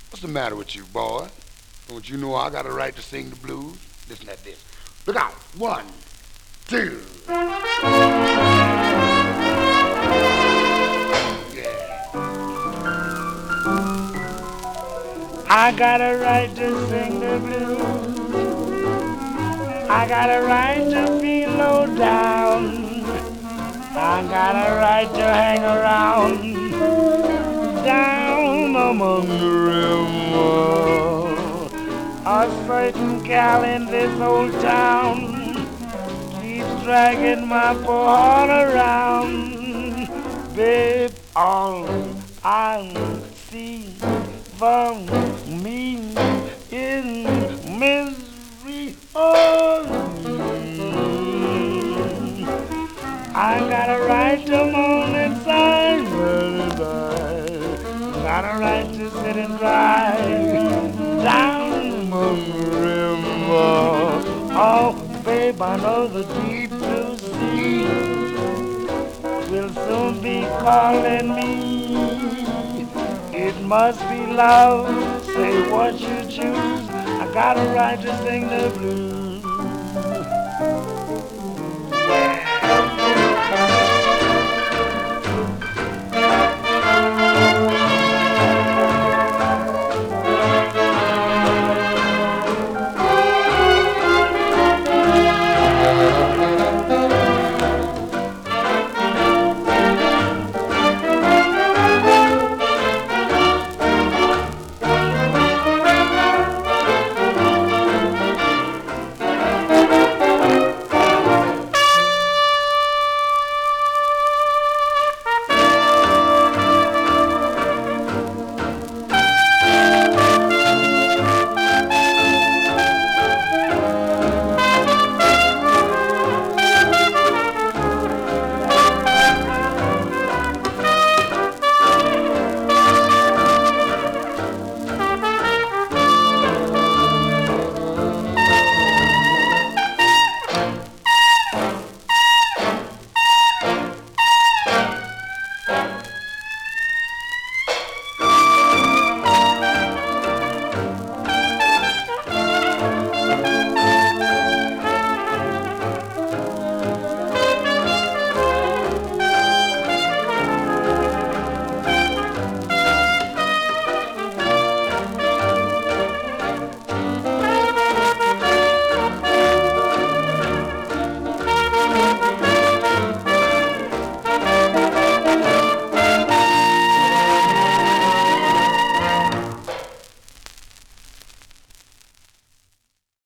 What's the matter with you, boy? Don't you know I got a right to sing the blues? Listen at this. Look out. One, two. Yeah. I got a right to sing the blues. I got a right to feel low down. I got a right to hang around down among the river. A certain gal in this old town keeps dragging my poor heart around. Babe, all I see from me in misery. Oh, I got a right to moan inside, got a right to sit and cry down among the river. Oh, babe, I know the deep blue sea will soon be calling me. It must be love, say what you choose. I got a right to sing the blues.